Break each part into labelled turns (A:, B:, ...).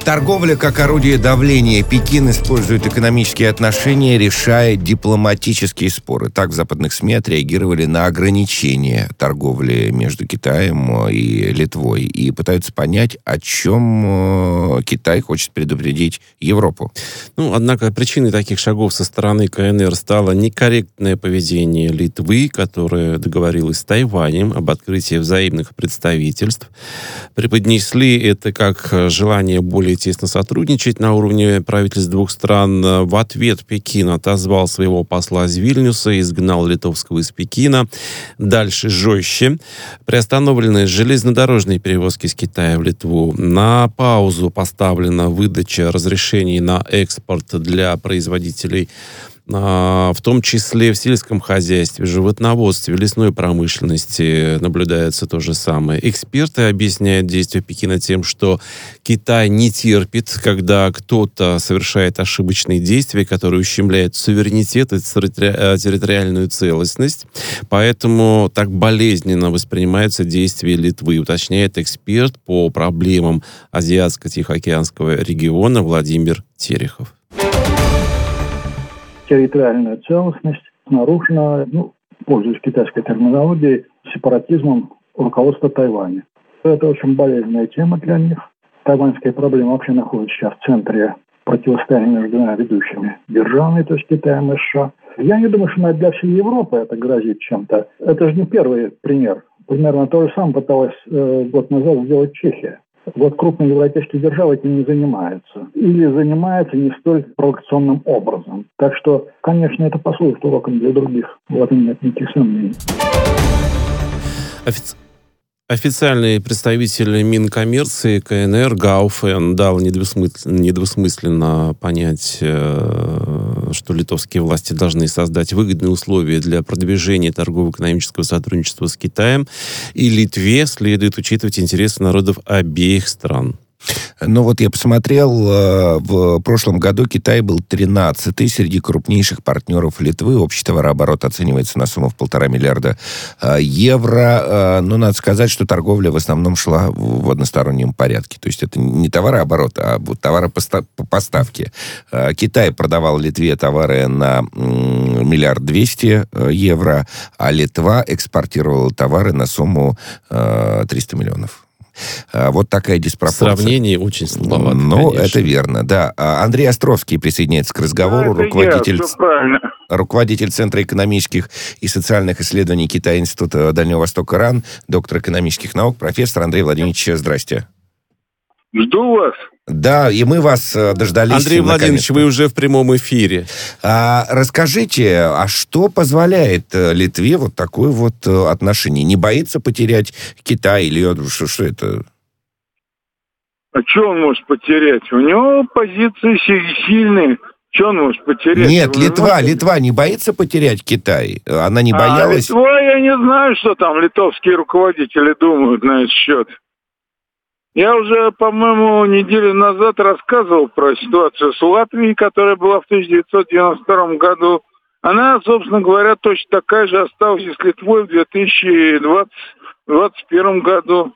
A: Торговля как орудие давления. Пекин использует экономические отношения, решая дипломатические споры. Так в западных СМИ отреагировали на ограничения торговли между Китаем и Литвой и пытаются понять, о чем Китай хочет предупредить Европу.
B: Однако причиной таких шагов со стороны КНР стало некорректное поведение Литвы, которая договорилась с Тайванем об открытии взаимных представительств. Преподнесли это как желание более тесно сотрудничать на уровне правительств двух стран. В ответ Пекин отозвал своего посла из Вильнюса, изгнал литовского из Пекина. Дальше жестче. Приостановлены железнодорожные перевозки из Китая в Литву. На паузу поставлена выдача разрешений на экспорт для производителей, в том числе в сельском хозяйстве, животноводстве, лесной промышленности наблюдается то же самое. Эксперты объясняют действия Пекина тем, что Китай не терпит, когда кто-то совершает ошибочные действия, которые ущемляют суверенитет и территориальную целостность. Поэтому так болезненно воспринимаются действия Литвы, уточняет эксперт по проблемам Азиатско-Тихоокеанского региона Владимир Терехов.
C: Территориальная целостность нарушена, пользуясь китайской терминологией, сепаратизмом руководства Тайваня. Это очень болезненная тема для них. Тайваньская проблема вообще находится сейчас в центре противостояния между двумя ведущими державами, то есть Китаем и США. Я не думаю, что для всей Европы это грозит чем-то. Это же не первый пример. Примерно то же самое пыталась год назад сделать Чехия. Вот крупные европейские державы этим не занимаются. Или занимаются не столь провокационным образом. Так что, конечно, это послужит уроком для других. В этом нет никаких сомнений.
B: Официальный представитель Минкоммерции КНР Гауфен дал недвусмысленно понять, что литовские власти должны создать выгодные условия для продвижения торгово-экономического сотрудничества с Китаем, и Литве следует учитывать интересы народов обеих стран.
A: Я посмотрел, в прошлом году Китай был 13-й среди крупнейших партнеров Литвы. Общий товарооборот оценивается на сумму в 1,5 миллиарда евро. Надо сказать, что торговля в основном шла в одностороннем порядке. То есть это не товарооборот, а товаропоставки. Китай продавал Литве товары на 1,2 миллиарда евро, а Литва экспортировала товары на сумму 300 миллионов. Вот такая диспропорция.
B: Сравнение очень слабовато,
A: это верно, да. Андрей Островский присоединяется к разговору, руководитель Центра экономических и социальных исследований Китая Института Дальнего Востока РАН, доктор экономических наук, профессор Андрей Владимирович, здрасте.
D: Жду вас.
A: Да, и мы вас дождались.
B: Андрей Владимирович, вы уже в прямом эфире.
A: Расскажите, а что позволяет Литве вот такое вот отношение? Не боится потерять Китай или что это?
D: А что он может потерять? У него позиции сильные. Что он может потерять?
A: Нет, Литва не боится потерять Китай? Она не боялась?
D: Литва, я не знаю, что там литовские руководители думают на этот счет. Я уже, по-моему, неделю назад рассказывал про ситуацию с Латвией, которая была в 1992 году. Она, собственно говоря, точно такая же осталась и с Литвой в 2021 году.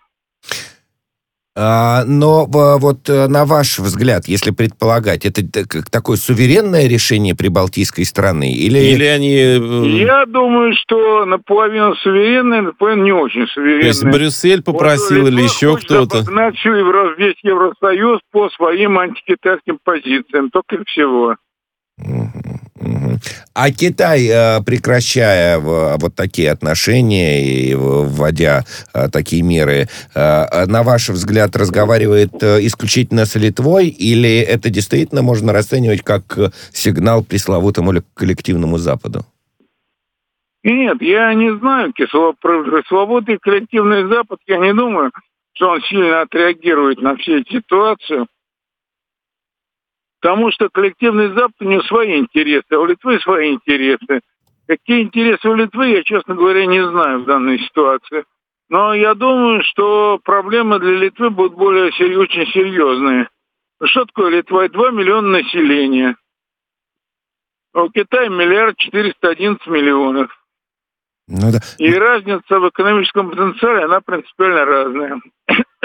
A: Но вот на ваш взгляд, если предполагать, это такое суверенное решение прибалтийской страны? Или
B: они...
D: Я думаю, что наполовину суверенное, наполовину не очень суверенное.
B: То есть Брюссель попросил или еще кто-то?
D: Обогнать весь Евросоюз по своим антикитайским позициям, только и всего.
A: А Китай, прекращая вот такие отношения и вводя такие меры, на ваш взгляд, разговаривает исключительно с Литвой, или это действительно можно расценивать как сигнал пресловутому коллективному Западу?
D: Нет, я не знаю, про пресловутый коллективный Запад, я не думаю, что он сильно отреагирует на все эти ситуации. Потому что коллективный Запад, у него свои интересы, а у Литвы свои интересы. Какие интересы у Литвы, я, честно говоря, не знаю в данной ситуации. Но я думаю, что проблемы для Литвы будут очень серьезные. Что такое Литва? 2 миллиона населения. А у Китая 1 411 миллионов.
A: Да.
D: И разница в экономическом потенциале, она принципиально разная.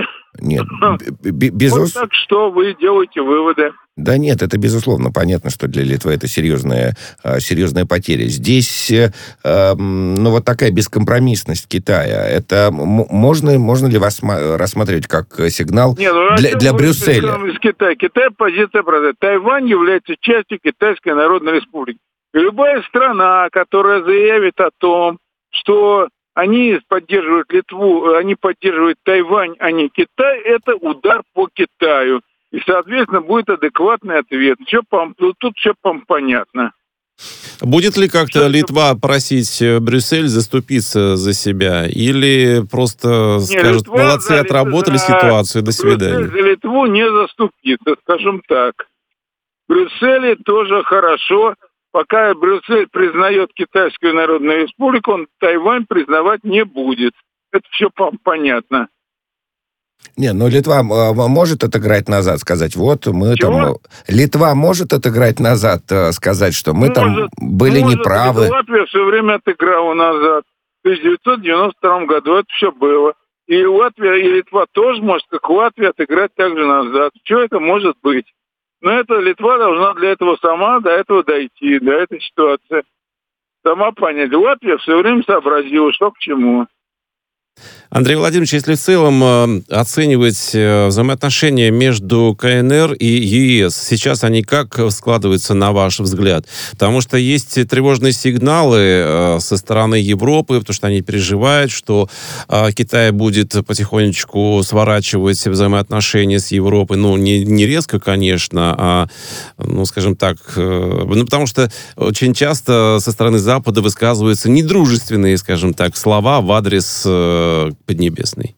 A: Нет,
D: Вот так что вы делаете выводы.
A: Да нет, это безусловно понятно, что для Литвы это серьезная потеря. Здесь, вот такая бескомпромиссность Китая, это можно ли рассматривать как сигнал для Брюсселя?
D: Китай позиция простая. Тайвань является частью Китайской Народной Республики. И любая страна, которая заявит о том, что они поддерживают Литву, они поддерживают Тайвань, а не Китай, это удар по Китаю. И, соответственно, будет адекватный ответ. Тут все понятно.
B: Будет ли как-то Литва просить Брюссель заступиться за себя? Или просто скажут, молодцы, отработали ситуацию, до свидания?
D: Брюссель за Литву не заступится, скажем так. В Брюсселе тоже хорошо. Пока Брюссель признает Китайскую Народную Республику, он Тайвань признавать не будет. Это все понятно.
A: Не, но Литва может отыграть назад, сказать, вот мы
D: Чего?
A: Литва может отыграть назад, сказать, что мы были неправы.
D: Латвия все время отыграла назад. В 1992 году это все было. И Латвия, и Литва тоже может, как Латвия, отыграть также назад. Что это может быть? Но это Литва должна для этого сама до этого дойти, до этой ситуации. Сама понять. Латвия все время сообразила, что к чему.
B: Андрей Владимирович, если в целом оценивать взаимоотношения между КНР и ЕС, сейчас они как складываются, на ваш взгляд? Потому что есть тревожные сигналы со стороны Европы, потому что они переживают, что Китай будет потихонечку сворачивать взаимоотношения с Европой. Ну, не резко, конечно, а, скажем так, потому что очень часто со стороны Запада высказываются недружественные, скажем так, слова в адрес Поднебесной.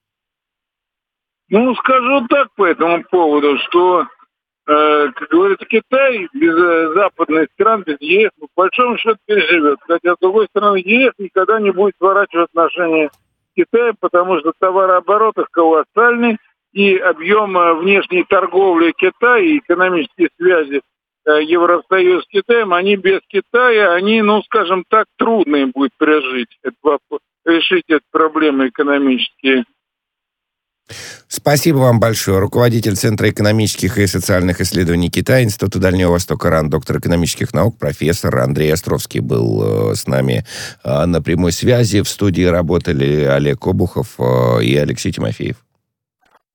D: Скажу так по этому поводу, что, как говорится, Китай без западных стран, без ЕС, по большому счету переживет. Хотя, с другой стороны, ЕС никогда не будет сворачивать отношения с Китаем, потому что товарооборот их колоссальный, и объем внешней торговли Китая и экономические связи Евросоюз с Китаем, они без Китая, скажем так, трудно им будет решить эти проблемы экономические.
A: Спасибо вам большое. Руководитель Центра экономических и социальных исследований Китая, Института Дальнего Востока РАН, доктор экономических наук, профессор Андрей Островский был с нами на прямой связи. В студии работали Олег Обухов и Алексей Тимофеев.